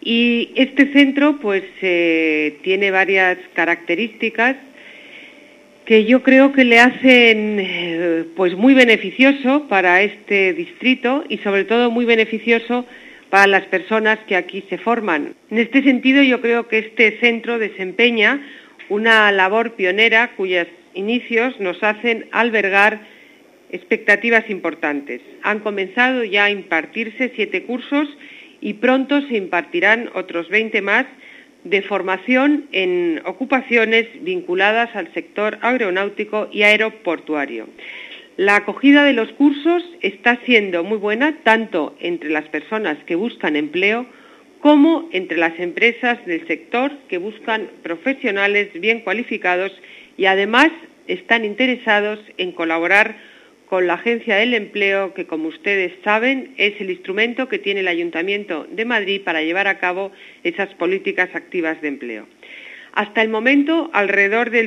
Y este centro tiene varias características que yo creo que le hacen muy beneficioso para este distrito y sobre todo muy beneficioso para las personas que aquí se forman. En este sentido, yo creo que este centro desempeña una labor pionera cuyos inicios nos hacen albergar expectativas importantes. Han comenzado ya a impartirse 7 cursos y pronto se impartirán otros 20 más de formación en ocupaciones vinculadas al sector aeronáutico y aeroportuario. La acogida de los cursos está siendo muy buena tanto entre las personas que buscan empleo como entre las empresas del sector que buscan profesionales bien cualificados y además están interesados en colaborar con la Agencia del Empleo, que como ustedes saben es el instrumento que tiene el Ayuntamiento de Madrid para llevar a cabo esas políticas activas de empleo. Hasta el momento, alrededor del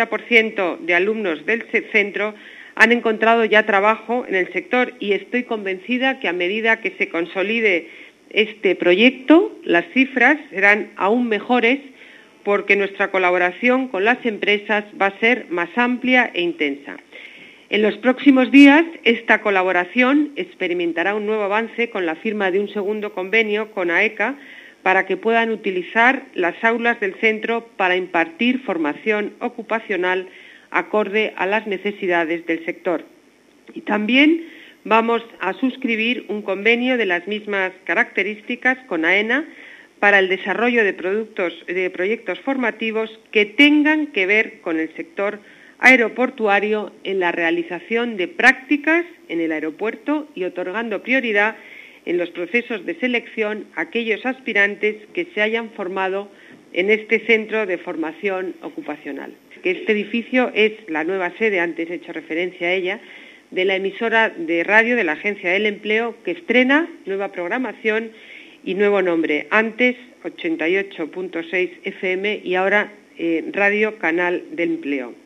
50% de alumnos del centro han encontrado ya trabajo en el sector y estoy convencida que a medida que se consolide este proyecto, las cifras serán aún mejores porque nuestra colaboración con las empresas va a ser más amplia e intensa. En los próximos días, esta colaboración experimentará un nuevo avance con la firma de un segundo convenio con AECA para que puedan utilizar las aulas del centro para impartir formación ocupacional acorde a las necesidades del sector. Y también vamos a suscribir un convenio de las mismas características con AENA para el desarrollo de proyectos formativos que tengan que ver con el sector aeroportuario en la realización de prácticas en el aeropuerto y otorgando prioridad en los procesos de selección a aquellos aspirantes que se hayan formado en este centro de formación ocupacional. Este edificio es la nueva sede, antes he hecho referencia a ella, de la emisora de radio de la Agencia del Empleo, que estrena nueva programación y nuevo nombre. Antes 88.6 FM y ahora Radio Canal del Empleo.